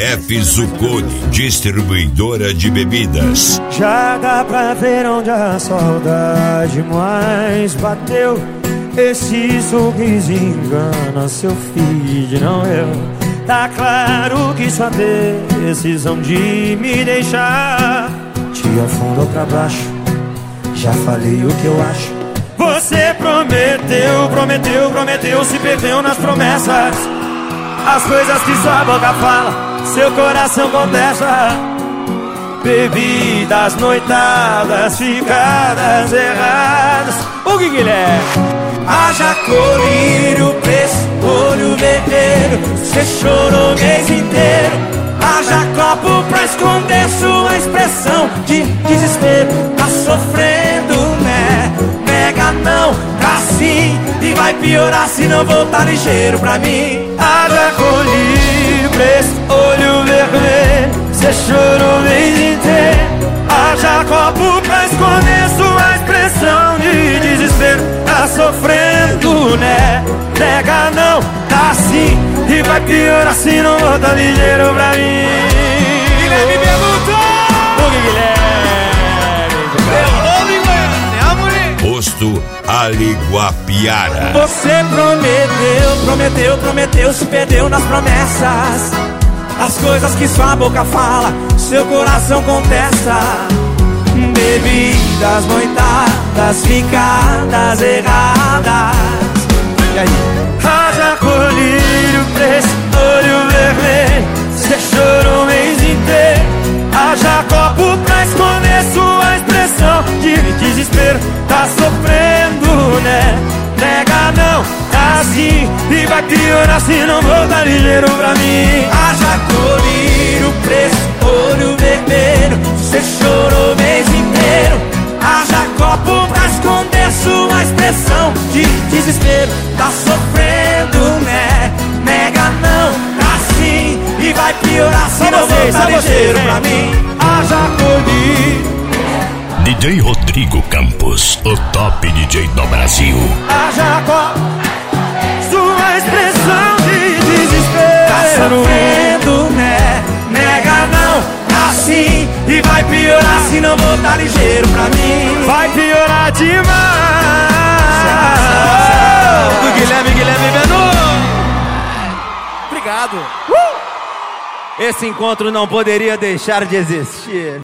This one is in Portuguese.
Chefe Zuconi, distribuidora de bebidas. Já dá pra ver onde a saudade mais bateu. Esse sorriso engana seu feed, não eu. Tá claro que sua decisão de me deixar te afundou pra baixo. Já falei o que eu acho. Você prometeu, se perdeu nas promessas. As coisas que sua boca fala, seu coração contesta. Bebidas, noitadas, ficadas erradas. O que Guilherme? Haja colírio, preço, olho vermelho. Cê chorou o mês inteiro. Haja copo pra esconder sua expressão de desespero. Tá sofrendo, né? Nega não, tá sim. E vai piorar se não voltar ligeiro pra mim. Haja colírio, preço, olho vermelho. Cê chorou o mês inteiro. Haja copo pra esconder sua expressão de desespero. Tá sofrendo, né? Nega não, tá sim. E vai piorar se não voltar ligeiro pra mim. Guilherme perguntou. O que Guilherme? Posto Ali Guapiara. Você prometeu, se perdeu nas promessas. As coisas que sua boca fala, seu coração contesta. Bebidas, noitadas, ficadas erradas. E aí? Haja colírio, preço, olho vermelho. Cê chorou o mês inteiro. Haja copo pra esconder sua expressão de desespero. Tá sofrendo, né? Nega não, tá assim. E vai piorar se não voltar ligeiro pra mim. Haja colírio, preço, olho vermelho. Cê chorou o mês inteiro. Haja copo pra esconder sua expressão de desespero. Tá sofrendo, né? Nega não, tá assim. E vai piorar se não voltar ligeiro pra mim. Haja colírio. DJ Rodrigo Campos, o top DJ do Brasil. Haja copo, sua expressão de desespero. Tá sofrendo, né? Nega não, tá assim. E vai piorar se não voltar ligeiro pra mim. Vai piorar demais. Do Guilherme Menu. Obrigado. Esse encontro não poderia deixar de existir.